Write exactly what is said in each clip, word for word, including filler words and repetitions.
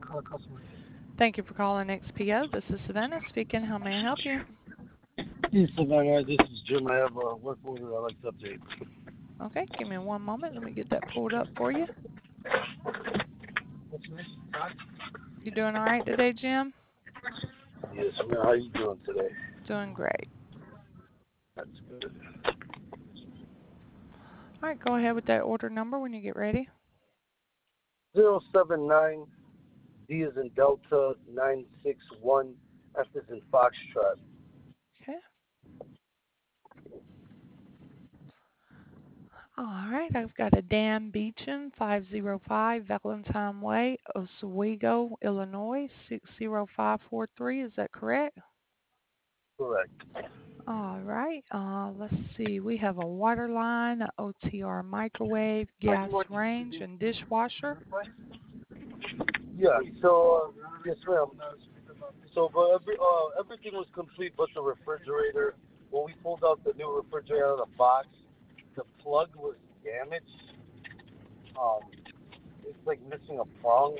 Thank you for calling X P O. This is Savannah speaking. How may I help you? Yes, Savannah, this is Jim. I have a work order I'd like to update. Okay, give me one moment. Let me get that pulled up for you. What's your name? Todd? You doing all right today, Jim? Yes, man. How you doing today? Doing great. That's good. All right, go ahead with that order number when you get ready. Zero seven nine D is in Delta nine six one F is in Foxtrot. Okay. All right, I've got a Dan Beecham, five oh five Valentine Way, Oswego, Illinois, six oh five four three. Is that correct? Correct. All right. Uh, let's see. We have a water line, a O T R microwave, gas range, and dishwasher. Yeah. So uh, yes, ma'am. So, but every uh, everything was complete, but the refrigerator. When we pulled out the new refrigerator out of the box, the plug was damaged. Um, it's like missing a prong.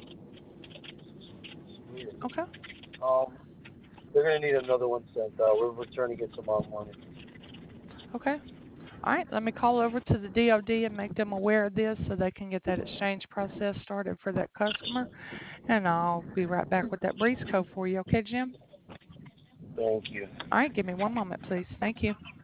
It's weird. Okay. Um, they're gonna need another one sent out. We're returning it tomorrow morning. Okay. All right. Let me call over to the D O D and make them aware of this so they can get that exchange process started for that customer. And I'll be right back with that breeze code for you. Okay, Jim? Thank you. All right. Give me one moment, please. Thank you.